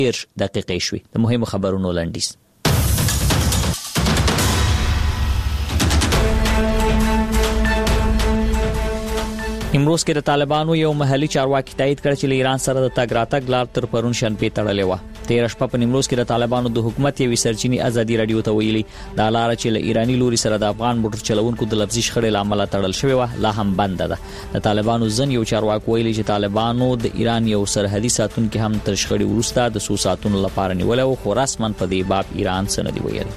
دقیقې شوې. د مهمو خبرونو لنډیز. امروز کې د طالبانو یو محلي چارواکي تایید کړ چې ایران سره د تګ راتګ لار تر پرون شنبه تړلې و. 13 شپه په نیمروز کې د طالبانو د حکومت یوې سرچینی ازادي رادیو ته ویلي دا لار چې له ایرانی لوري سره د افغان موټر چلوونکو د لفظي شخړې لامل تړل شوی و لا هم بند ده. د طالبانو ځن یو چارواکي ویلي چې طالبانو د ایران یو سرحدي ساتونکو هم تر شخړې وروسته د 100 ساعتونو لپاره نیول او خو رسماً په دې باب ایران سندي ویل.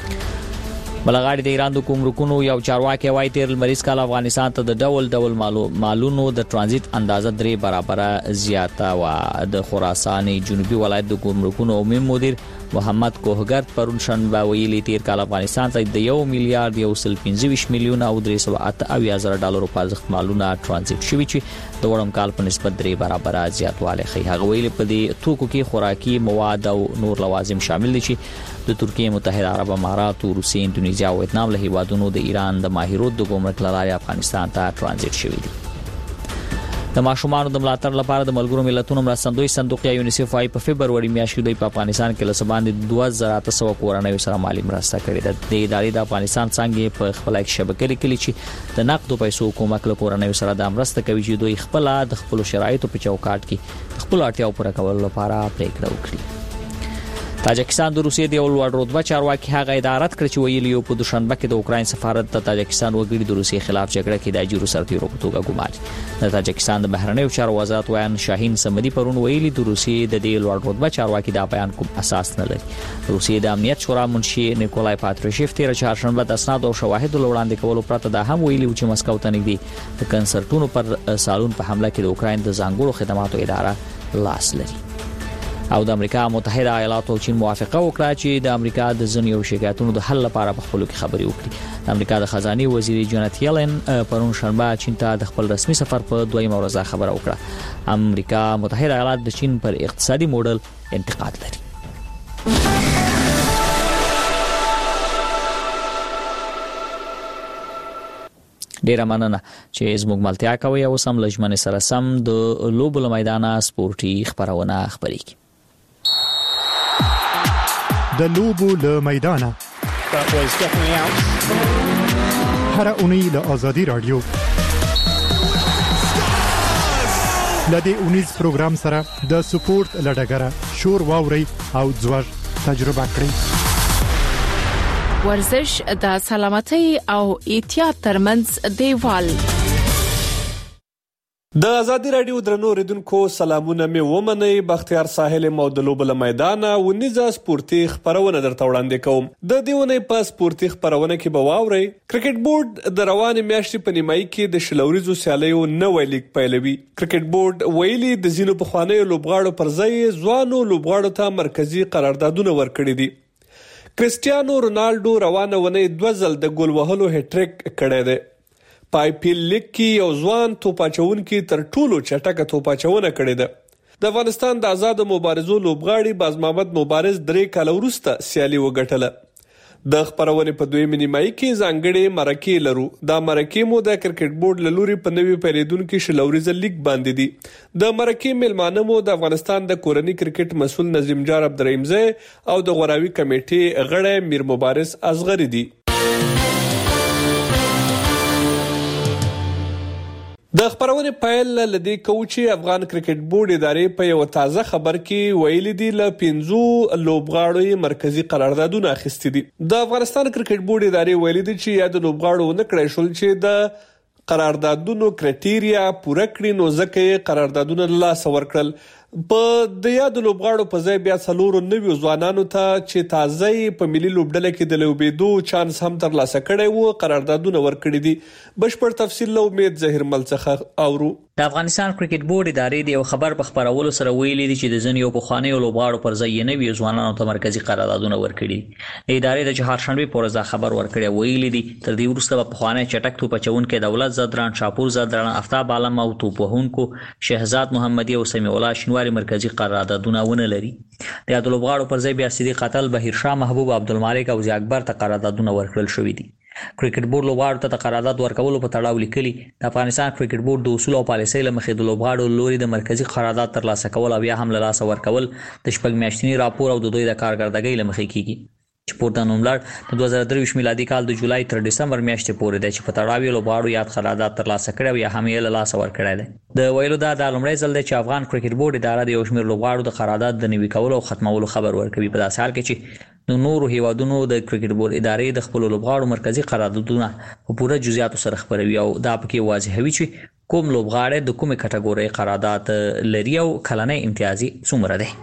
بلغاړي د ایران د ګمرکونو یو چارواکي وايي تیر مریض کال افغانستان ته د ډول مالونو د ترانزیت اندازه 3 برابره زیاته و. د خراسان جنوبي ولایت د ګمرکونو عمومي مدیر محمد کوهګرد پرون شنبه ویلي تیر کال افغانستان ته د 1 میلیارډ 125 میلیون او 380,000 ډالر په ارزښت مالونه ترانزیت شوي چې د وړم کال په نسبت 3 برابره زیاتوالی ښیي. هغه ویلي په دې توکو کې خوراکي مواد او نور لوازم شامل دي چې د ترکیه متحده عرب امارات او روسیې اندونیزیا او ویتنام له هیوادونو د ایران د ماهرو د ګمرک لارې افغانستان ته ترانزیت شوي دي. د ماشومانو د ملاتړ لپاره د ملګرو ملتونو مرستندوی صندوق یا یونیسف وايي په فبرवरी میاشت کې په افغانستان کې له سباندې 2800 کورنۍ سره مالی مرسته کړې ده. د ادارې د افغانستان څنګه په خپل شبکې لیکلي چې د نقدو پیسو کومک له کورنۍ سره د مرسته کوي چې دوی خپل د خپل شرایطو په چوکاټ کې خپل اړتیاو پوره کولو لپاره پریکړه وکړي. تاجکستان د روسیې د یو لوړ رتبه چارواکي هغه ادارت کړ چې ویلي یو په دوشنبه کې د اوکراین سفارت د تاجکستان وګړي د روسیې خلاف جګړه کې د اجرو سرتیرو په توګه ګماري. د تاجکستان د بهرنیو چارو وزارت ویان شاهین سمدي پرون ویلي د روسیې د دې لوړ رتبه چارواکي دا بیان کوم اساس نه لري. روسیې د امنیت شورا منشي نیکولای پاتروشیف تیر چهارشنبه د اسناد او شواهد وړاندې کولو پرته دا هم ویلي چې مسکو ته نږدې د کنسرټونو پر سالون په حمله کې د اوکراین د ځانګړو خدماتو اداره لاس لري. او د امریکا متحده ایالاتو او چین موافقه وکړه چې د امریکا د ځینو شکایتونو د حل لپاره په خپل کې خبري وکړي. د امریکا د خزانه وزیر جانت یلن پرون شنبه چین ته د خپل رسمي سفر په دویمه ورځ خبره وکړه. امریکا متحده ایالات د چین پر اقتصادي موډل انتقاد لري. ډیره مننه چې زموږ ملتیا کوي او سم لجمن سره سم د لوبو میدان سپورتي خبرونه خبريږي. د لوبو له میدانه هر اونۍ له آزادي رادیو لدې اونیز پروګرام سره د سپورت لډګره شور واوري او ځوړ تجربه کړئ. ورزش د سلامتۍ او احتیاط ترمنځ دیوال. د آزادي رادیو درنو ریدونکو سلامونه مې ومنئ. بختیار ساحل مودلو بل میدان ونیزه سپورتي خبرونه درته وړاندې کوم. د دیونه په سپورتي خبرونه کې به واورئ کرکټ بورډ د روانې میاشتې په نیمایي کې د شلوريزو سیالیو نوې لیګ پیلوي. کرکټ بورډ ویلي د زینو په خوانې لوبغاړو پر ځای ځوانو لوبغاړو ته مرکزی قراردادونه ورکړي دي. کرسټیانو رونالډو روانه ونې 2 ځل د ګول وهلو هټریک کړی دی. پای پیل لیګ کې یو ځوان توپاچونکي تر ټولو چټکه توپاچونه کړې ده. د افغانستان د آزاد مبارزو لوبغاړي باز محمد مبارز 3 کال وروسته سیالي وګټله. د خبرونه په دویمه نیمایي کې ځانګړي مرکې لرو. دا مرکې مو د کرکټ بورډ له لوري په نوي پیریدونکو شلوريز لیګ باندې دي. د مرکې ملمانه مو د افغانستان د کورنۍ کرکټ مسول نظیم جار عبدالرحیمزی او د غوراوي کمیټې غړی میر مبارز اصغری دي. د خبرونه پایل لدی کوچي افغان کرکټ بورډ ادارې په یو تازه خبر کې ویلي دي ل 15 لوبغاړو مرکزی قراردادونه اخیستي دي. د افغانستان کرکټ بورډ ادارې ویلي دي چې یاد لوبغاړو نه کړی شول چې د قراردادونو کرایټیریا پوره کړي نو ځکه قراردادونه لاس ورکړل. په د یاد لوبغاړو په ځای بیا څلورو نویو ځوانانو ته چې تازه په ملي لوبډله کې د لوبېدو چانس هم ترلاسه کړی وو قراردادونه ورکړي دي. بشپړ تفصیل له امید ظاهر مل څخه اورو. د افغانستان کرکټ بورډ ادارې د یو خبر په خبرولو سره ویلي دي چې د ځینو په خوانیو لوبغاړو پر ځای نوي ځوانانو ته مرکزی قراردادونه ورکړي. ادارې د چهارشنبه په ورځ خبر ورکړی ویلي دي تر دې وروسته په خوانې چټک توپچونکو دولت زدران شاپور زدران افتاب عالم او توپوهونکو شهزاد محمدي او سمیع الله شنواری مرکزی قراردادونه ونه لري. د یاد لوبغاړو پر ځای بیا صدیق قاتل بهیر شاه محبوب عبدالمالک او زی اکبر ته قراردادونه ورکړل شوې دي. کرکټ بورډ لوبغاړو ته قرارداد ورکولو په تړاو لیکلي د افغانستان کرکټ بورډ د اصول او پالیسۍ له مخې د لوبغاړو لوري د مرکزی قرارداد ترلاسه کول او بیا هم له لاسه ورکول د شپږ میاشتني راپور او د دوی د کارکردګۍ له مخې کیږي چې پورته نوملړ د 2023 میلادي کال د جولای تر دسمبر میاشتې پورې دی چې په تړاو لوبغاړو یاد قرارداد ترلاسه کړی یا هم یې له لاسه ورکړی دی د ویلو دا د لومړی ځل دی چې افغان کرکټ بورډ اداره د یو شمېر لوبغاړو د قرارداد د نوي کولو او ختمولو خبر ورکوي په داسې حال کې چې د نورو هیوادونو د کرکټ بورډ ادارې د خپل لوبغاړو مرکزی قراردادونه په پوره جزئیاتو سره خبروي او دا پکې واضحوي چې کوم لوبغاړی د کومې کټګورۍ قرارداد لري او کلنۍ امتیازي څومره دی.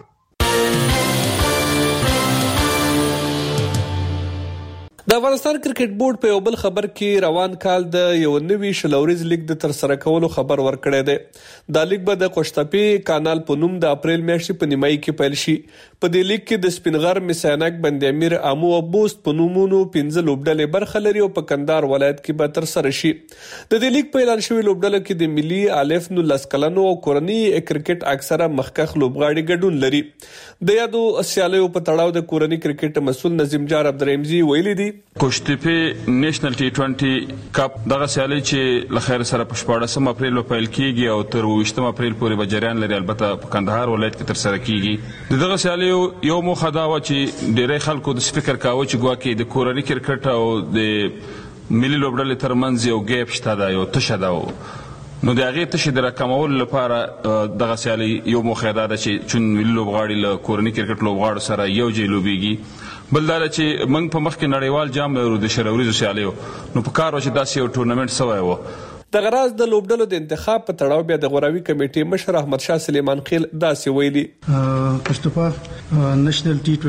د افغانستان کرکټ بورډ په یو بل خبر کې روان کال د یو نوي شلوريز لیګ د ترسره کولو خبر ورکړی دی. دا لیګ به د قشتپې کانال په نوم د اپریل میاشتې په نیمایي کې پیل شي. په دې لیګ کې د سپینغر، میسانک، بند امیر، امو او بوست په نومونو 15 لوبډلې برخه لري او په کندهار ولایت کې به ترسره شي. د دې لیګ په اعلان شوی لوبډله کې د ملي الف 19 کلنو او کورنی کرکټ اکثره مخکخ لوبغاړي ګډون لري. د یادو سیالیو په تړاو د کورنی کرکټ مسؤل نظیم جار عبدالرحیمزی ویلي دي قشتپې نېشنل ټي 20 کپ دغه سیالي چې لخر سره په 14 اپریل په پیل کیږي او تر 20 اپریل پورې به جریان لري. البته په کندهار ولایت کې تر سره کیږي. دغه سیالي یو موخه دا و چې ډېری خلکو د فکر کاوه چې ګواکې د کورنی کرکټ او د ملي لوبډلې ترمنځ یو ګیپ شته دا یو تشه ده نو د هغې تشې د راکمولو لپاره دغه سیالي یو موخه دا ده چې چون ملي لوبغاړي له کورني کرکټ لوبغاړو سره یو ځای لوبیږي. بل دا چې موږ په مخ کې نړیوال جام لرو د شلوریزو سیالیو نو په کار و چې داسې یو ټورنمنټ سوی و. د غراز د لوبډلو د انتخاب په تړاو بیا د غوراوي کمیټې مشر احمد شاه سلیمان خیل داسې ویلي قشتپه نېشنل ټي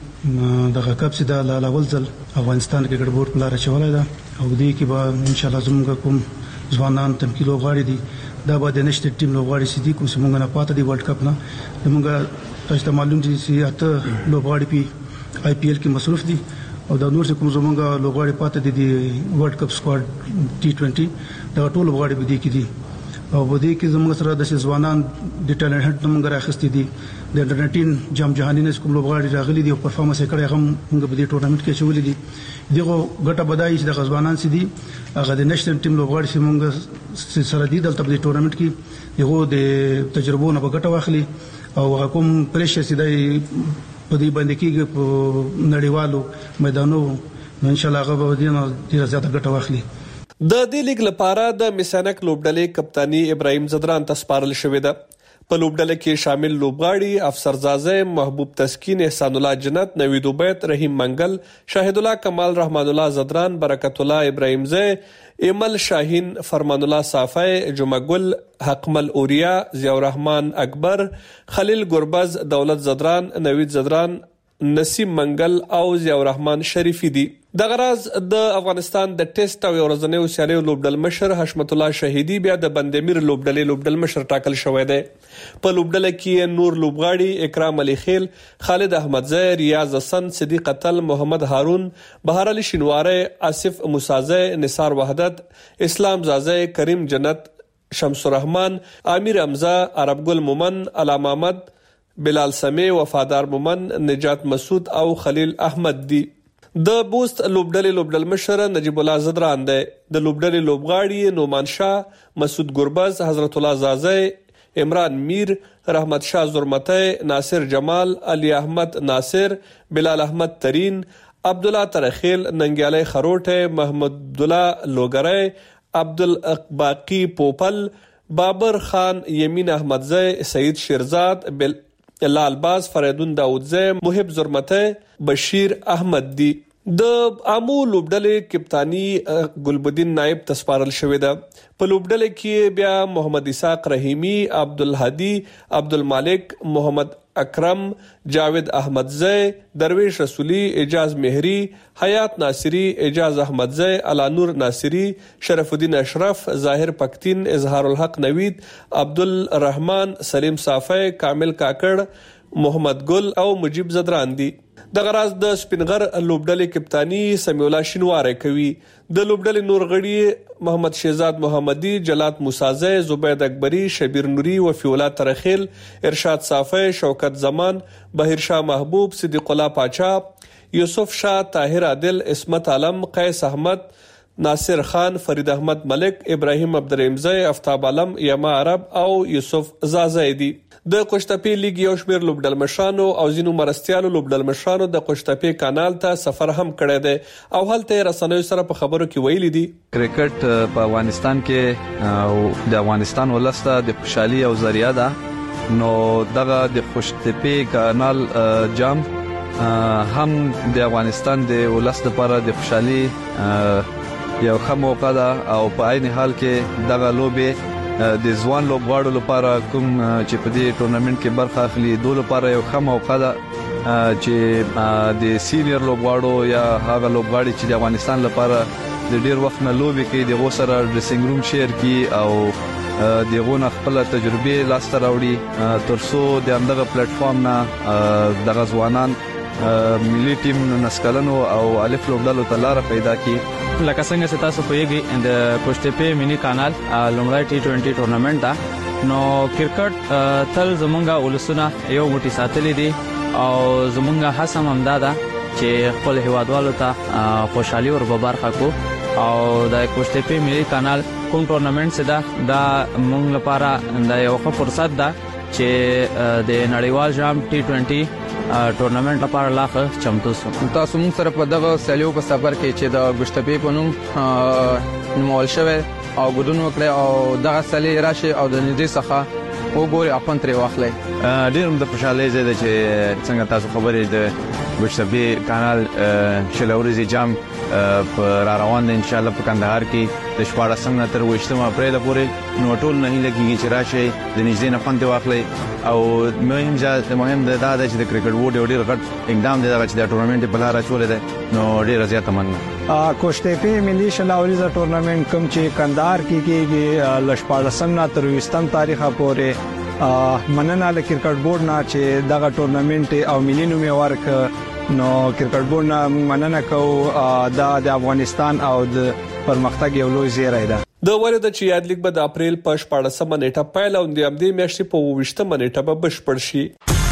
20 دغه کپ چې د لاول ځل افغانستان کرکټ بورډ په لار چولای دا او دې کې به ان شاء الله زموږ کوم ځوانان تمکي لوبغاړي دي دا به د نېشنل ټیم لوبغاړي سي دي کوم چې موږ نه پاتې دي ورلد کپ نه موږ تاسو ته معلوم دي چې اته لوبغاړي په آی پی ایل کې مصروف دي او د نور څه کوم زمونږ لوبغاړي پاتې دي د ورلد کپ سکواډ ټي 20 دا ټول لوبغاړي به دي کې دي او په دې کې زموږ سره د ځوانان د ټالنت هټ موږ راخستې دي د انډر 19 جام جهاني نه کوم لوبغاړي راغلي دي او پرفارمنس یې کړی هم موږ په دې ټورنمنت کې چولې دي دغه ګټه بدایي چې د ځوانان سي دي هغه د نېشنل ټیم لوبغاړي چې موږ سره دي دلته په دې ټورنمنت کې یو د تجربو نه ګټه واخلي او هغه کوم پریشر سي دی په دې باندې کې په نړیوالو میدانونو ان شاء الله هغه به ډیره زیاته ګټه واخلي. د دې لیګ لپاره د میسانک لوبډلې کپتانی ابراهیم زدران ته سپارل شوې ده. په لوبډله کې شامل لوبغاړي افسرزاده محبوب تسکین، احسان الله جنت، نوید عبید، رحیم منگل، شاهد الله کمال، رحمان الله زدران، برکت الله ابراهیم زی، ایمل شاهین، فرمان الله صافی، جمعه گل، حقمل اوریا، ضیاء الرحمن اکبر، خلیل گربز، دولت زدران، نوید زدران، نسیم منگل او ضیاء الرحمن شریفی دي. د غراز د افغانستان د ټیسټ او ورځنیو سیالیو لوبډل مشر حشمت الله شهیدی بیا د بندمیر لوبډلې لوبډل مشر ټاکل شوی دی. په لوبډله کې نور لوبغاړي اکرام علي خیل، خالد احمدزی، ریاض حسن، صدیق اتل، محمد هارون، بهار علي شینواری، آصف موسازی، نثار وحدت، اسلام زازی، کریم جنت، شمس الرحمن، امیر حمزه، عرب گل مومن، علامه احمد، بلال سمی، وفادار مومن، نجات مسعود او خلیل احمد دي. د بوست لوبډل مشر نجیب الله زدران دی. د لوبډلې لوبغاړي نومان شاه، مسعود گربز، حضرت الله زازی، عمران میر، رحمت شاه زرمتی، ناصر جمال، علی احمد ناصر، بلال احمد ترین، عبدالله ترخیل، ننګیالی خروټه، محمد الله لوګری، عبدالاقباقی پوپل، بابر خان، یمین احمدزی، سعید شیرزاد، لال باز، فریدون داودزی، محب زرمتی، بشیر احمد دی. د امو لوبډلې کپتانی ګلبدین نائب تسپارل شوې ده. په لوبډلې کې بیا محمد اسحاق رحیمی، عبدالهادی، عبدالمالک، محمد اکرم، جاوید احمدزی، درویش رسولی، اعجاز مهری، حیات ناصری، اعجاز احمدزی، علانور ناصری، شرف الدین اشرف، ظاهر پختین، اظهار الحق نوید، عبدالرحمن، سلیم صافی، کامل کاکړ، محمد گل او مجیب زدران دي. د غراز د سپینغر لوبډلې کپتانی سمیع الله شینواری کوي. د لوبډلې نور غړي محمد شهزاد محمدی، جلات موسازی، زبید اکبری، شبیر نوری، وفی الله ترخیل، ارشاد صافی، شوکت زمان، بهیر شاه محبوب، صدیق الله پاچا، یوسف شاه، طاهر عادل، عصمت عالم، قیس احمد، ناصر خان، فرید احمد ملک، ابراهیم عبدالرحیمزی، افتاب عالم، یما عرب او یوسف زازی دي. د قشتپې لیګ یو شمېر لوبډلمشرانو او ځینو مرستیالو لوبډلمشرانو د قشتپې کانال ته سفر هم کړی دی او هلته رسنیو سره په خبرو کې ویلي دي کرکټ په افغانستان کې او د افغانستان ولسته د خوشحالي او ذریعہ ده. نو دغه د قشتپې کانال جام هم د افغانستان د ولس لپاره د خوشحالي یو ښه موقع ده او په عین حال کې دغه لوبې د ځوان لوبغاړو لپاره کوم چې په دې ټورنمنت کې برخه اخلي دوی لپاره یو ښه موقع ده چې د سینیئر لوبغاړو یا هغه لوبغاړي چې د افغانستان لپاره د ډیر وخت نه لوبي کوي دغه سره ډریسینګ روم شیر کوي او دغه خپل تجربه لاسته راوړي ترڅو د همدغه پلیټ فارم نه دغه ځوانان ملي ټیم نسکلنو او الف لوبډالو ته لار پیدا کړي. لکه څنګه چې تاسو پوهیږئ د قشتپې مینی کانال لومړی T20 ټورنمنت ده. نو کرکټ تل زمونږه ولسونه یو موټی ساتلې دي او زمونږه هڅه هم ده چې خپل هیوادوالو ته خوشحالي ور برخه کو او د قشتپې مینی کانال کوم ټورنمنت ده دا موږ لپاره د یو ښه فرصت ده چې د نړیوال جام T20 ټورنمنت لپاره لاخه چمتو سو. تاسو موږ سره په دغه سیالیو په سفر کې چې د قشتپې په نوم نومول شوی او ګډون وکړي او دغه سیالي راشي او د نږدې څخه وګوري اپن ترې واخلي. ډیر د خوشاله زیاده چې څنګه تاسو خبرې د قشتپې کانال شلوري جام په را روان دي ان شاء الله په کندهار کې د 14 نه تر 28 اپریل پورې نو ټول نه لګيږي چې راشي د نږدې نه پند واخلي او مهم دا ده چې د کرکټ بورډ ډیر غټ اقدام دی چې د ټورنمنت په لار اچولې ده نو ډیر زیاته مننه. قشتپې ملي شلوري ټورنمنت کوم چې کندهار کې کېږي ل 14 نه تر 20 تاریخ پورې مننه له کرکټ بورډ نه چې دغه ټورنمنت او ملي نوم ورک نو کرکټ بورډ نه مننه کو د افغانستان او د پرمختګ یو لوی زیری ده. د ورته چې یاد لیک به د اپریل په 14 نیټه پیل او د امدې میاشتې په 28 نیټه به بشپړ شي.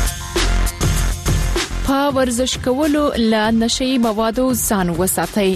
په ورزش کولو له نشي موادو ځان وساتئ.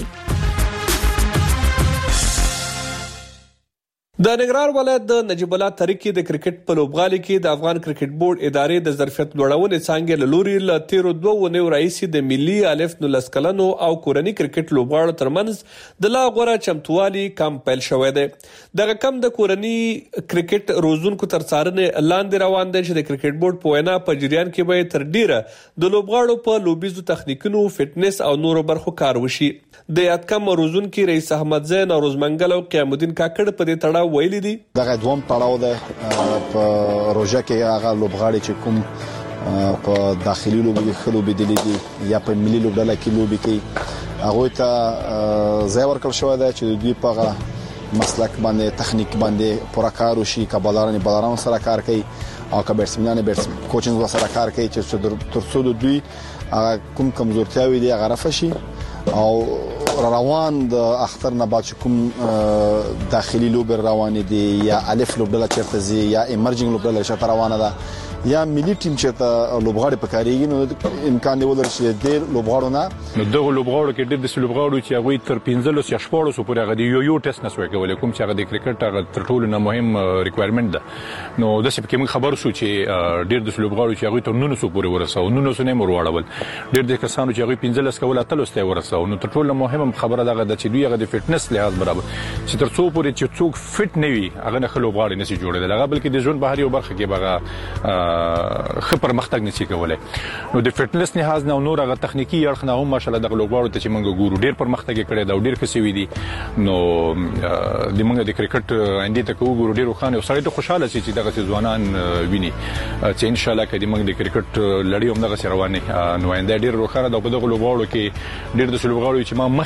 د ننګرهار ولایت د نجیب الله طریقې د کرکټ په لوبغالي کې د افغان کرکټ بورډ ادارې د ظرفیت لوړونې څانګې له لوري له تیرو 2 ونیو رئیسي د ملي الف 19 کلنو او کورني کرکټ لوبغاړو ترمنځ د لا غوړه چمتووالي کم پیل شوې ده. دغه کم د کورني کرکټ روزونکو تر څارنې لاندې روان دي چې د کرکټ بورډ په وینا په جریان کې به تر ډیره د لوبغاړو په لوبیزو تخنیکونو فټنس او نورو برخو کار وشي. د یاد کم روزونکو رئیس احمد زین او روزمنګل او قیام الدین کاکړ په دې تړاو ویلي دي دغه دوم تړاو ده په روژه کې هغه لوبغاړي چې کوم په داخلي لوبي کې خلو بدلی دي یا په ملي لوبډله کې لوبي کوي هغه ته ځای ورکړل شوی دی چې دوی په مسلک باندې تخنیک باندې پوره کار وشي کبالاران سره کار کوي او کبرسمنان کوچینګ سره کار کوي چې ترڅو دوی کوم کمزورتیاوي دي هغه رفع شي او روان د اختر نه بعد کوم داخلي لوبر روان دي یا الف لوبډله چرته زی یا ایمرجنګ لوبډله چرته روانه ده یا ملي ټیم چرته لوبغاړي پکاريږي نو امکان دی ولر چې د لوبغاړو نه نو دغه لوبغاړو کې د لوبغاړو چې هغه تر 15 یا 14 پورې هغه یو ټیسټ نسوي کولای کوم چې هغه د کرکټ هغه تر ټولو نه مهم ریکوایرمنت ده نو د څه کې موږ خبر شو چې ډیر د لوبغاړو چې هغه تر 900 پورې ورساو 900 نه مرواړول ډیر د کسانو چې هغه 15 کول اتلسته ورساو نو تر ټولو مهم خبره ده چې دوی هغه د فټنس لحاظ برابر چې تر څو پورې چې څوک فټ نه وي هغه نه لوبغاړي نشي جوړېدل هغه بلکې د ژوند بهر یو برخه کې بغه پرمختګ نشي کولای نو د فټنس نه حاز نه نور هغه تخنیکی اړخ نه هم ماشالله د لوبغاړو ته چې موږ ګورو ډیر پرمختګ کړي دا ډیر کسي وي دي نو د موږ د کرکټ اندې ته ګورو ډیر خان او سړی ته خوشاله شي چې دغه ځوانان ویني چې ان شاء الله کدي موږ د کرکټ لړۍ هم دغه روانه نو آینده ډیر روخانه د په دغه لوبغاړو کې ډیر د لوبغاړو چې ما مخ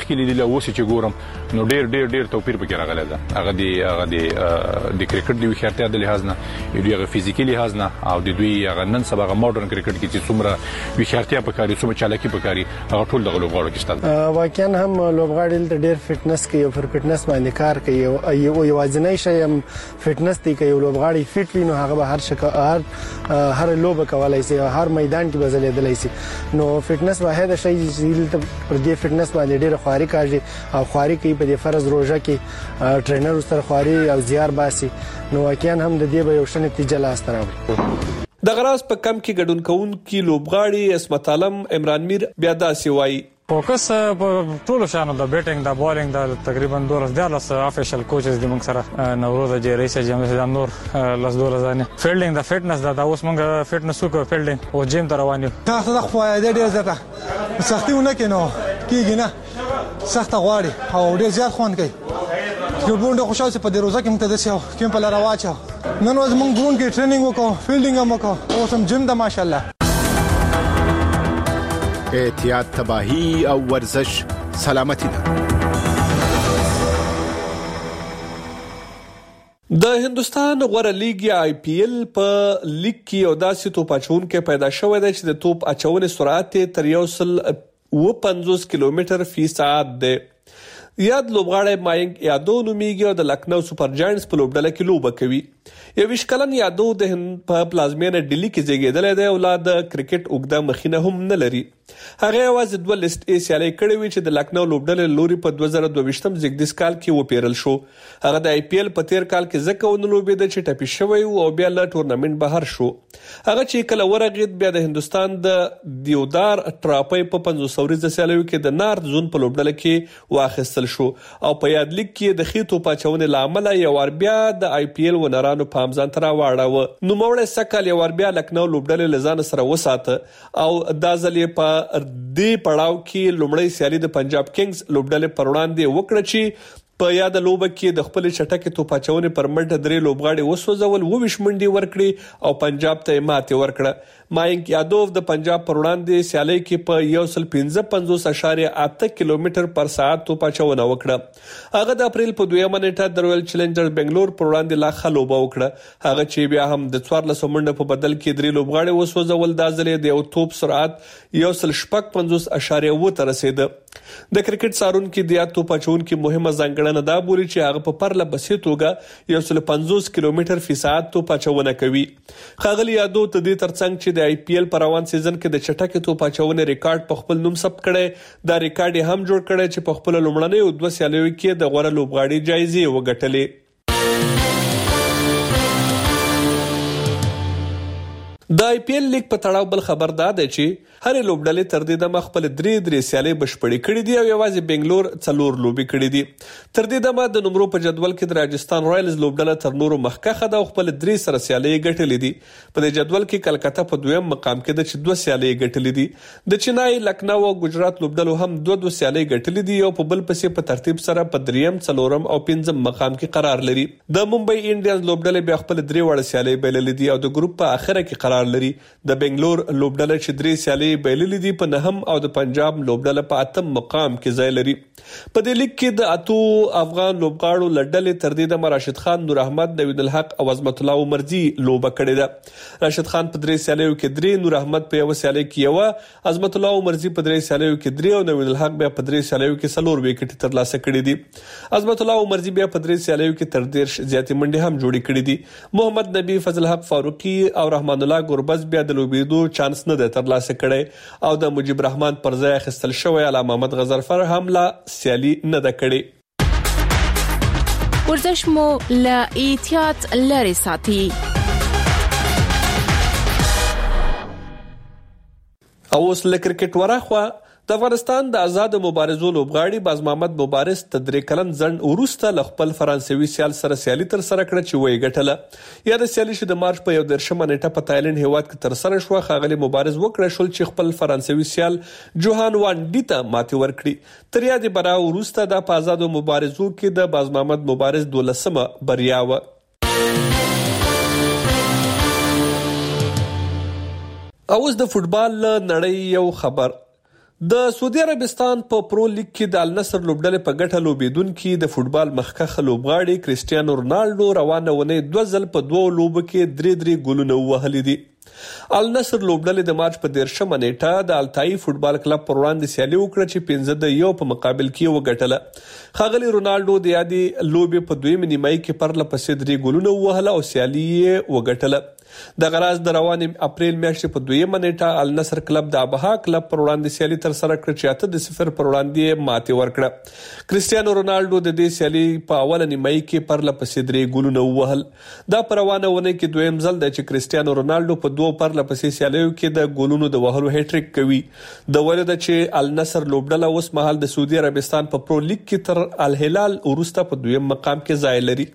مخکې لیدل او اوس چې ګورم نو ډیر توپیر پکې راغلی ده. هغه د کرکټ د وخیارتیا د لحاظ نه یو فزیکي لحاظ نه او د دوی هغه نن سبا ماډرن کرکټ کې چې څومره وخیارتیا پکاري څومره چالاکي پکاري هغه ټول د لوبغاړو کې شته. واقعا هم لوبغاړي د ډیر فټنس کوي او پر فټنس باندې کار کوي او یو وزنی شي هم فټنس دی کوي. لوبغاړي فټ وي نو هغه به هر لوبه کولای شي او هر میدان کې بزلیدلای شي. نو فټنس واحد شي چې پر دې فټنس باندې ډیر خواري کوي او خواري کوي په دې فرض روزه کې ټرینر سره خواري او زیار باسي. نو واقعا هم د دې به یو ښه نتیجه لاس ته راوړي. د غراس په کم کې ګډون کوونکي لوبغاړي اسمت عالم عمران میر بیا داسې وایي فوکس په ټولو شانو د بیټینګ د بالینګ د تقریبا 12 افیشل کوچز د موږ سره نوروز جری سه جام د نور لاس 12 فیلډینګ د فټنس د اوس موږ فټنس وکړو فیلډینګ او جیم ته روان یو. تاسو د خو د ډیر زړه سختیونه کینو کیږي نه سخت غواړي او ډیر زیات خوان کوي. یو بونډه خوشاله په دې روزه کې موږ ته دسیو کوم په لاره واچو نن ورځ موږ ګرون کې ټریننګ وکړو فیلډینګ هم وکړو او سم جیم د ماشاءالله. احتیاط تباہی او ورزش سلامتی ده. د هندستان غوره لیګ یا IPL په لیګ کې یو داسې توپ اچونکي پیدا شوی دی چې د توپ اچونې سرعت تر 150 کیلومتر فی ساعت دی. یاد لوبغاړی ماینک یادو نومیږي او د لکنو سپر جاینټس په لوبډله کې لوبه کوي. 21 کلن یادو د هند په پلازمینه ډیلی کې زیږیدلی دی او د کرکټ اوږده مخینه هم نه لري. هغه یوازې 2 لیست ای سیالۍ کړې وي چې د لکنو لوبډلې لوري په 2022م زیږدیز کال کې وپیرل شو. هغه د IPL په تیر کال کې ځکه ونه لوبېد چې ټپي شوی او بیا له ټورنمنت بهر شو. هغه چې کله ورغید بیا د هندستان د دیودار ټراپي په 500 ورځې سیالیو کې د نارت زون په لوبډله کې واخیستل شو او په یاد لیګ کې د خېتو پاچونې لامل یو ور بیا د IPL ونرانو په ځان تر واړه نو موړ سکل یو ور بیا لکنو لوبډلې لزان سره وساته او دا ځلې په دې پړاو کې لومړی سیالي د پنجاب کینګز لوبډلې پر وړاندې وکړه چې په یاد لوبه کې د خپل چټکې توپاچونې پر مټ درې لوبغاړي وسوځول 22 منډي ورکړي او پنجاب ته ماته ورکړه. ماینک یادوف د پنجاب پر وړاندې سیالي کې په 155.8 کیلومتر پر ساعت توپاچونه وکړه. هغه د اپریل په 2 نیټه د رویل چیلنجر بنگلور پر وړاندې لا خلوبه وکړه. هغه چې بیا هم د 14 منډه په بدل کې درې لوبغاړي وسوځول د ځلې د یو توپ سرعت 1.50 ته رسیده. د کرکټ سارونکو د یاد توپاچونکو مهمه ځانګړنه دا بوري چې هغه په پرله بسې توګه 150 کیلومتر فی ساعت توپاچونه کوي. خاغلی یادو ته دې ترڅنګ چې د IPL پر روان سیزن کې د چټکې توپاچونې ریکارډ په خپل نوم ثبت کړي دا ریکارډ هم جوړ کړي چې په خپل لومړنۍ 2 سیالیو کې د غوړه لوبغاړي جایزې وګټلې. د IPL لیګ په تړاو بل خبر دا دی چې هر لوبډلې تر دې دمه خپل درې سیالۍ بشپړې کړې دي او یوازې بنگلور 4 لوبي کړې دي. تر دې دمه د نمبرو په جدول کې د راجستان رایلز لوبډله تر نورو مخکښه ده او خپل 3 سره سیالۍ ګټلې دي. په دې جدول کې کلکته په 2م مقام کې ده چې 2 سیالۍ ګټلې دي. د چنای، لکنو او ګجرات لوبډلو هم 2 سیالۍ ګټلې دي او په بل پسې په ترتیب سره په 3م، 4م او 5م مقام کې قرار لري. د ممبئی انډینز لوبډله بیا خپل 3 وړ سیالۍ بللې دي او د ګروپ په اخره کې قرار لري. د بنگلور لوبډله چې 3 سیالۍ بللې دي په 9م او د پنجاب لوبډله په 8م مقام کې ځای لري. په دې لیګ کې د 8 افغان لوبغاړو لړډلې تر دې د راشد خان، نور احمد، نوید الحق او عظمت الله عمرزي لوبه کړې ده. راشد خان په 3 سیالیو کې 3، نور احمد په 1 سیالۍ کې 1، عظمت الله عمرزي په 3 سیالیو کې 3 او نوید الحق بیا په 3 سیالیو کې 4 وکټ ترلاسه کړي دي. عظمت الله عمرزي بیا په 3 سیالیو کې تر 10 زیاتې منډې هم جوړې کړې دي. محمد نبی، فضل حق فاروقي او رحمان الله ګربز بیا د لوبېدو چانس نه ده ترلاسه کړی او د مجيب رحمان پر ځای اخیستل شوی علامه محمد غزرفر هم لا سیالي نه ده کړې. ورزش مو له احتیاط لري ساتي. او اوس له کرکټ ورخوا د افغانستان د آزاد مبارزو لوبغاړي باز محمد مبارز تدری کلن ځن ورسته ل خپل فرانسوي سیال سره سیالي تر سره کړ چې وای ګټله. یا د سیالي چې د مارچ په 11 نیټه په تایلند هیواد کې تر سره شو. خاغلی مبارز وکړ شول چې خپل فرانسوي سیال جوهان وان ډی ته ماتې ورکړي. تر یاد برا ورسته د آزاد مبارزو کې د باز محمد مبارز 12مه بریا و. اوس د فوتبال نړۍ یو خبر. د سعودي عربستان په پرو لیګ کې د النصر لوبډلې په ګټه لوبیدونکي د فوتبال مخکښ لوبغاړي کریسټیانو رونالډو روانه ونې 2 ځل په 2 لوبو کې 3 ګولونه وهلي دي. النصر لوبډلې د مارچ په 13 نیټه د التائی فوتبال کلب پر وړاندې سیالي وکړه چې 5-1 په مقابل کې وګټله. ښاغلي رونالډو د یادې لوبې په دویمه نیمایي کې پرله پسې 3 ګولونه ووهله او سیالي یې وګټله. د غراز د روانې اپریل میاشتې په 2 نیټه النصر کلب د ابها کلب پر وړاندې سیالي تر سره کړه چې 8-0 پر وړاندې ماتې ورکړه. کریسټیانو رونالډو د دې سیالي په اوله نیمایي کې پرله پسې 3 ګولونه ووهل. دا پر روانه ونه کې دویم ځل دی چې کریسټیانو رونالډو په 2 پرله پسې سیالیو کې د ګولونو د وهلو هټریک کوي. د وجه ده چې النصر لوبډله اوس مهال د سعودي عربستان په پرو لیګ کې تر الهلال وروسته په 2م مقام کې ځای لري.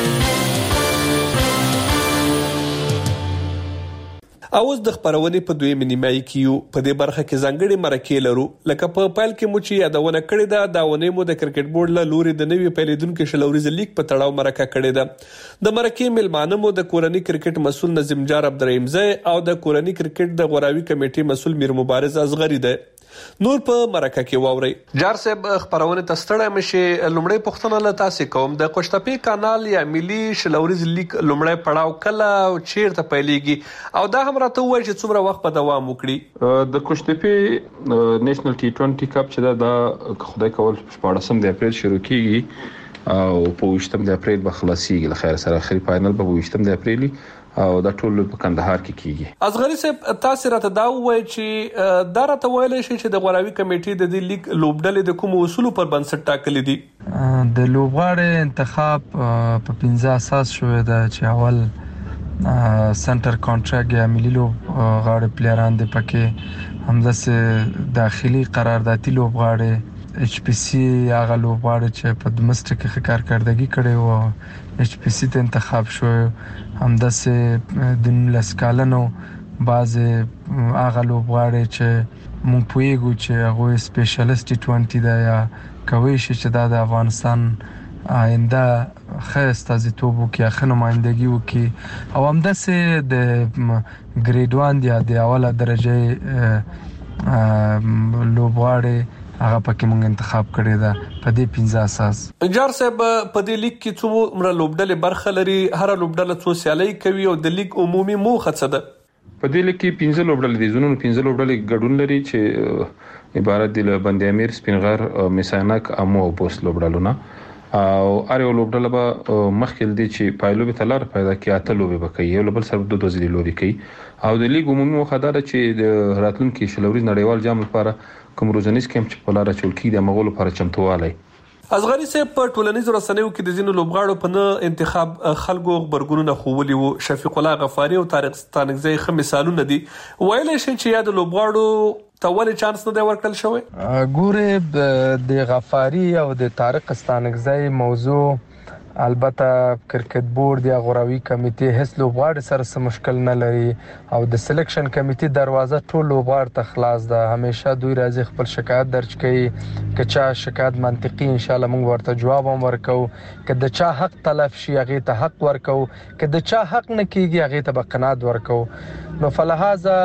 اوس د خبرونې په 2 نیمایي کې یو په دې برخه کې ځانګړي مرکې لرو. لکه په پایل کې مو چې یادونه کړې ده دا ونې مو د کرکټ بورډ له لوري د نوي پیلېدونکو شلوريز لیګ په تړاو مرکه کړې ده. د مرکې ملمانه مو د کورنۍ کرکټ مسول نظیم جار عبدالرحیم زئی او د کورنۍ کرکټ د غوراوي کمیټې مسول میر مبارز اصغری ده. نور په مرکه کې واوري. جار صاحب خبرونه تستړی مشي. لومړی پوښتنه له تاسو کوم د قشتپې کانال یا ملي شلوريز لیګ لومړی پړاو کله او چیرته پیلېږي او دا هم راته وایي چې څومره وخت به دوام وکړي. د قشتپې نېشنل ټي20 کپ چې دا خدای کول 14 د اپریل شروع کیږي او په 28 د اپریل به خلاصيږي. له خیر سره اخري فائنل به 28 د اپریل او دا ټول په کندهار کې کیږي. اصغری صاحب تاسو راته دا وایي چې دا راته ویل شي چې د غوراوي کمیټې د دې لیګ لوبډلې د کوم اصولو پر بنسټ ټاکلي دي. د لوبغاړي انتخاب په 15 اساس شوی دی چې اول سنټر کانټراکټ یا ملي لوبغاړي پلیران دي پکې همداسې داخلي قراردادي لوبغاړي ایچ پی سی هغه لوبغاړي چې په ډومېسټک کې کارکړدګي کړي وو ایچ پی سی ته انتخاب شو. همداسې د 19 کالونو بعض هغه لوبغاړي چې مونږ پوهیږو چې هغه سپیشلیست ټي20 دی یا کوي چې د افغانستان آینده ښه استازیتوب وکړي ښه نمائندګي وکړي او همداسې د ګریډ 1 یا د اوله درجه لوبغاړي هغه پکې مونږ انتخاب کړی دا په دې 15 اساس. جار صاحب په دې لیګ کې څومره لوبډلې برخه لري؟ هر لوبډله څو سیالي کوي او د لیګ عمومي موخه څه ده؟ په دې لیګ کې 15 لوبډلې دي. زونو 15 لوبډلې ګډون لري چې عبارت دي له بند امیر، سپینغر، میسانک، امو او پوست لوبډلونه او اړ یو لوبډله به مخکې دي چې پایلو به تلار پیدا کوي اته لوبي بکوي یو بل سره د دوزلي لوبي کوي او د لیګ عمومي موخه دا ده چې د راتلونکو شلوري نړیوال جام لپاره کوم روزنیز کیمپ چې په لار چول کی د مغول لپاره چمتووالی. اصغری صاحب په ټولنیزو رسنیو کې د ځینو لوبغاړو په نه انتخاب خلکو خبرګونونه خوولي وو. شفیق الله غفاری او طارق ستانکزی خه مثالونه دي. ویل شي چې یا د لوبغاړو ته ولې چانس نه دی ورکړل شوی؟ ګوره د غفاری او د طارق ستانکزی موضوع البته کرکټ بورډ یا غوراوي کمیټې هیڅ لوبغاړي سره څه مشکل نه لري او د سلیکشن کمیټې دروازه ټول لوبغاړو ته خلاص ده. همیشه دوی راځي خپل شکایت درج کوي. که چا شکایت منطقي ان شاء الله موږ ورته جواب هم ورکو. که د چا حق تلف شي هغه ته حق ورکو. که د چا حق نه کیږي هغه ته قناعت ورکو. نو فلهذا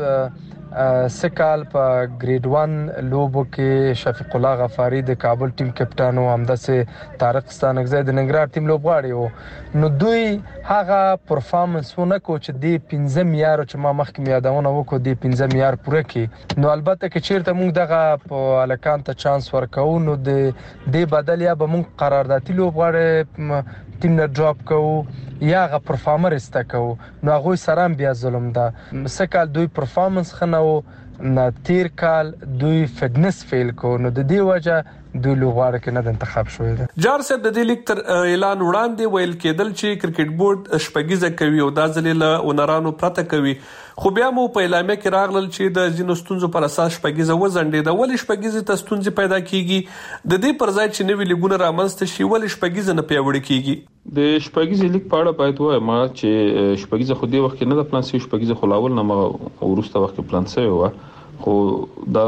سکال په ګریډ 1 لوبو کې شفیق الله غفاری د کابل ټیم کپټان او همداسې طارق ستانکزی د ننګرهار ټیم لوبغاړي وو. نو دوی هغه پرفارمنس ونه کو چې د 15 معیار چې ما مخکې یادونه وکړو د 15 معیار پوره کړي. نو البته چې چیرته موږ دغه په الکان ته چانس ورکو نو د دې بدل یا به موږ قراردادي لوبغاړي ټیم نه ډراپ کوو یا غو پرفارمر استکو. نو هغه سره بیا ظلم ده. سکال دوی پرفارمنس خنو نه تیر کال دوی فټنس فیل کو. نو د دې وجه دوی لوغواړي کې نه انتخاب شوی دی. جار صاحب د دې لیک تر اعلان وړاندې ویل کېدل چې کرکټ بورډ شپږیزه کوي او دا ځلې له اونرانو پرته کوي. خو بیا مو په اعلامیه کې راغلل چې د ځینو ستونزو پر اساس شپږیزه وزنډې د ولې شپږیزه ته ستونزې پیدا کیږي د دې پر ځای چې نوې لیګونه رامنځته شي ولې شپږیزه نه پیوړې کیږي. د شپږیزه لیګ په اړه باید وایم چې شپږیزه خو دې وخت کې نه د پلان سي شپږیزه خلاول نه ورسته وخت پلان سي و خو دا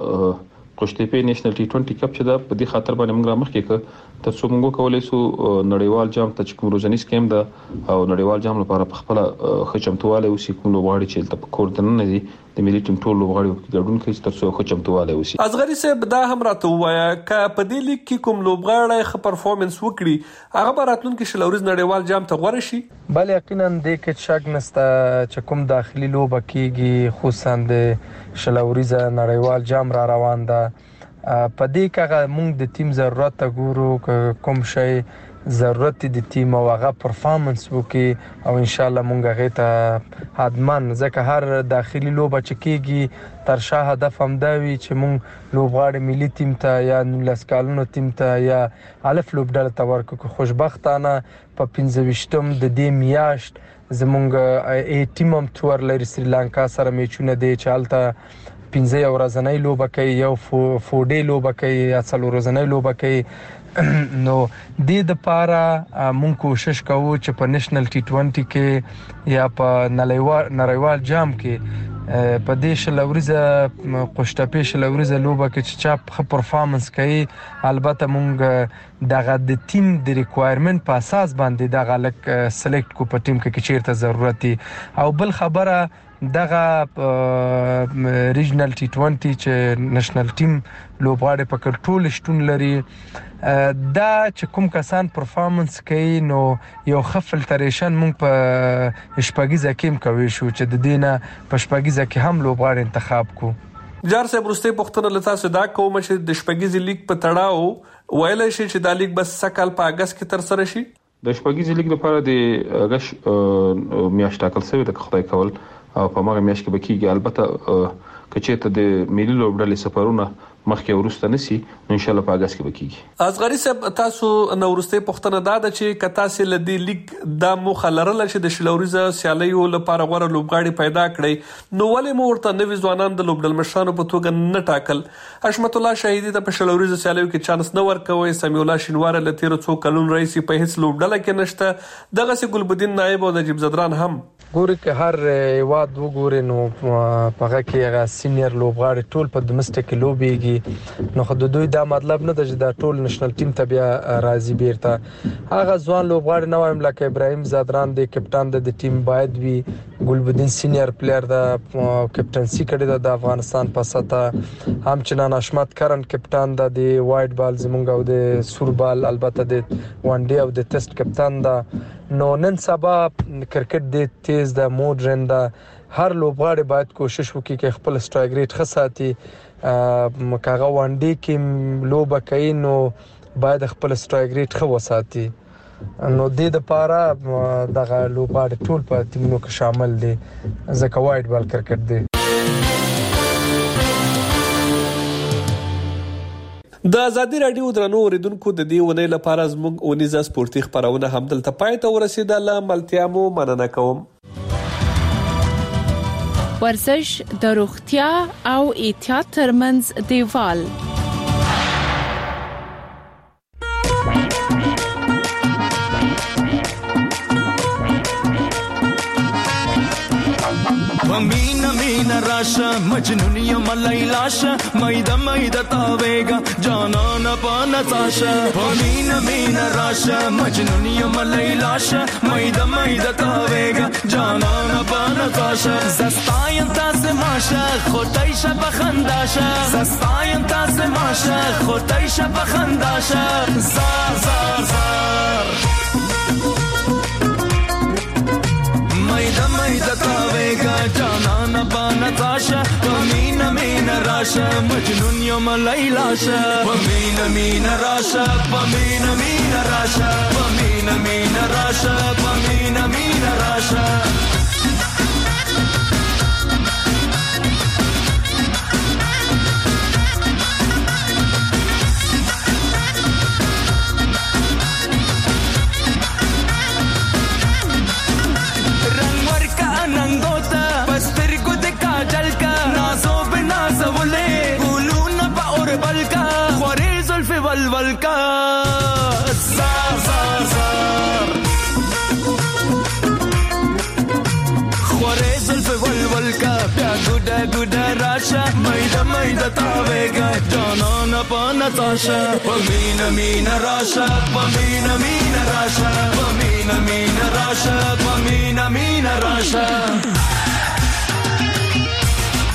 قشتپې نېشنل ټي20 کپ چې دا په دې خاطر باندې موږ مخکې ک تر څو موږ کولای شو نړیوال جام ته چې کوم روزنیز کېم دا او نړیوال جام لپاره په خپل خچمتواله او سیکونو واړي چې ته په کوردن نه دي د ملي ټیم ټول لوبغاړي په ګډون کوي تر څو ښه چمتووالی وشي. اصغري صاحب دا هم راته ووایه که په دې لیګ کې کوم لوبغاړی ښه پرفارمنس وکړي هغه به راتلونکي شل اوريز نړیوال جام ته غوره شي؟ بله یقینا دې کې شک نشته چې کوم داخلي لوبه کیږي خصوصا د شل اوريز نړیوال جام را روان ده په دې کې موږ د ټیم ضرورت ګورو کوم شی ضرورت د ټیم او هغه پرفارمنس وکي او ان شاء الله مونږ هغه ته حتمان ځکه هر داخلي لوبه چې کیږي تر شاه هدف هم دا وي چې مونږ لوبغاړي ملي ټیم ته یا 19 کالونو ټیم ته یا الف لوبډله ته ورکو خوشبختانه په 15م د دې میاشت زمونږ ټیم هم تور لري سریلانکا سره میچونه دی چې حالت 15 ورځنۍ لوبه کوي یو 4 ډے لوبه کوي یا 3 ورځنۍ لوبه کوي نو د لپاره مونږ کوشش کوو چې په نېشنل ټي 20 کې یا په نړیوال جام کې په دې شل اوريزه قشتپې شل اوريزه لوبه کې چې چا ښه پرفارمنس کوي البته مونږ دغه د ټیم د ریکوایرمنت په اساس باندې دغه لک سلیکټ کو په ټیم کې چیرته ضرورت دي او بل خبره دغه ریجنل ټي 20 چې نېشنل ټیم لوبغاړي په کنټرول شتون لري دا چې کوم کسان پرفارمنس کوي نو یو خفلټریشن مونږ په شپږیزه کې کوي شو چې د دینه په شپږیزه کې هم لوبغاړي انتخاب کو. جار صاحب وروسته پوښتنه لتا سودا کوم چې د شپږیزې لیګ په تړاو ویل شي چې د لیګ بس سکهال په اگست کې تر سره شي. د شپږیزې لیګ لپاره د اگست میاشت ټاکل شوی د خدای کول او په ماغه میاشت کې بکیږي البته کچېته د ملي لوبډلې سفرونه مخکې ورسته نسی نو ان شاء الله په اگست کې بکیږي. اصغري صاحب تاسو نو ورسته پوښتنه دا چې کتا سي لدی لیګ د مخالره لشه د شلوريزه سیالیو لپاره غوړه لوبغاړي پیدا کړي نو ولې مو ورته نوې ځوانان د لوبډل مشرانو په توګه نه ټاکل؟ حشمت الله شهیدی ته په شلوريزه سیالیو کې چانس نه ورکوي سمیع الله شینوار له 13 کلون رئیس په هیڅ لوبډله کې نشته دغه سي ګلبدین نائب او نجیب زدران هم ګوري که هر واد وګوري نو پغه کې هغه سینیئر لوبغاړي ټول په دمسټک لوبيږي نو خو دوی دا مطلب نه ده چې دا ټول نېشنل ټیم ته بیا راځي بیرته هغه ځوان لوبغاړي نو هم لکه ابراهیم زادران دی کپټان د ټیم باید وي ګلبدین سینیئر پلیئر دا کپټنسی کړی د افغانستان په سطح هم چنان اشمت کرن کپټان د وایټ بال زمونږ او د سور بال البته د وان ډے او د ټیسټ کپټان دا نو نن سبا کرکټ د تیز د مودرن د هر لوبغاړي باید کوشش وکړي چې خپل سټرایک ریټ ښه ساتي مکاغه وان ډے کې لوبه کوي نو باید خپل سټرایک ریټ ښه وساتي نو د لپاره دغه لوبغاړي ټول په ټیمونو کې شامل دي ځکه وایټ بال کرکټ دی. د ازادي رادیو درنو اوریدونکو د دې ونې لپاره زموږ اونیزه سپورتي خبرونه هم دلته پای ته ورسیدله ملتیا مو مننه کوم. ورزش د روغتیا او احتیاط ترمنځ دیوال مینا راشا مجنون یم لیلاشا میدا میدا تاویگا جانانا پانا تاشا مینا راشا مجنون یم لیلاشا میدا میدا تاویگا جانانا پانا تاشا زستاین تاس ماشا خودایشا بخنداشا زستاین تاس ماشا خودایشا بخنداشا زار زار زار میدا تاویگا جانانا بانا تاشا ومینا مینا راشا مجنون یوم لیلاشا ومینا راشا ومینا راشا ومینا راشا ومینا راشا ولکا زار زار زار خوره زلف ولولکا بیا گودا گودا راشا میدا میدا تاویگا جانانا پانا تاشا ومینا راشا ومینا راشا ومینا راشا ومینا راشا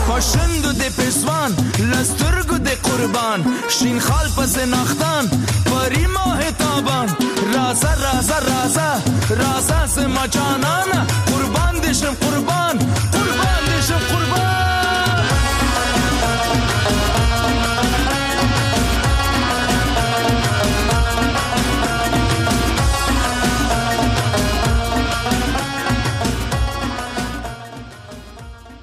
پاشندو د پسوان لسترگو د قربان شین خال پس نختان پری ماه تابان رازا رازا رازا رازا سما جانانا قربان دشم قربان